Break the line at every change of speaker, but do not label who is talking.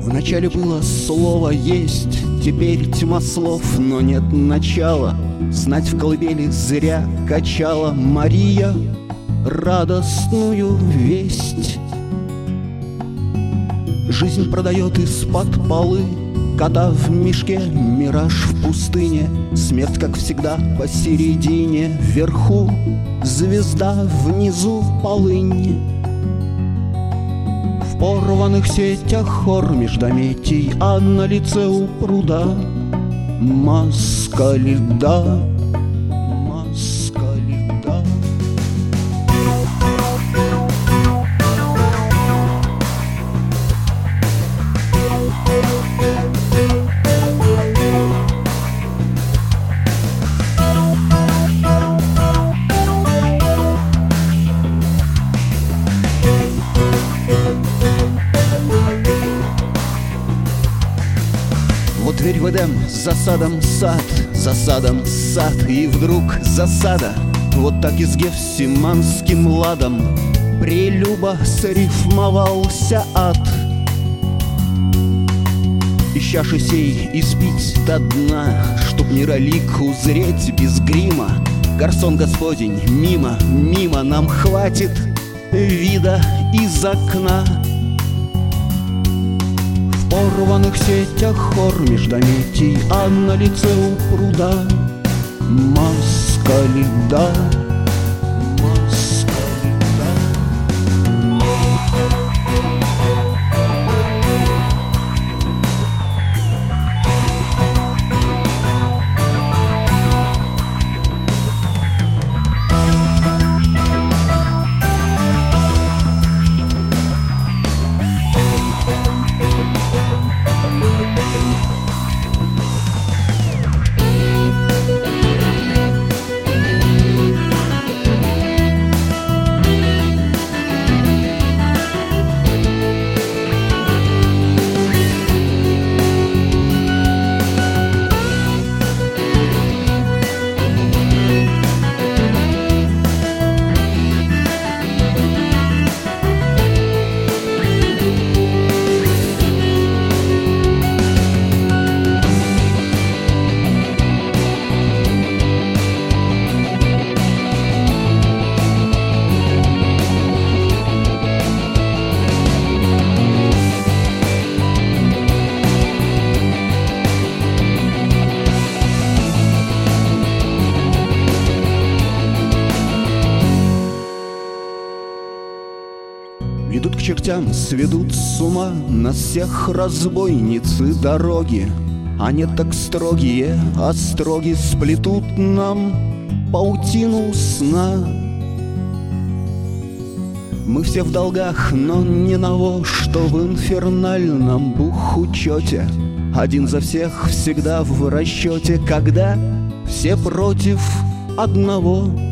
Вначале было слово «есть», теперь тьма слов, но нет начала. Знать в колыбели зря качала Мария радостную весть. Жизнь продает из-под полы кота в мешке, мираж в пустыне, смерть, как всегда, посередине, вверху звезда, внизу полынь. В порванных сетях хор междометий, а на лице у пруда маска льда, маска льда. Вот дверь в Эдем, засадом сад, засадом сад, и вдруг засада. Вот так и с гефсиманским ладом прелюбо срифмовался ад. Из чаши сей испить до дна, чтоб миролик узреть без грима. Гарсон господень, мимо, мимо, нам хватит вида из окна. В порванных сетях хор междометий, а на лице у пруда маска льда, маска льда. Ведут к чертям, сведут с ума нас всех разбойницы дороги. Они так строгие, а строги сплетут нам паутину сна. Мы все в долгах, но не того, что в инфернальном бухучете. Один за всех всегда в расчете, когда все против одного.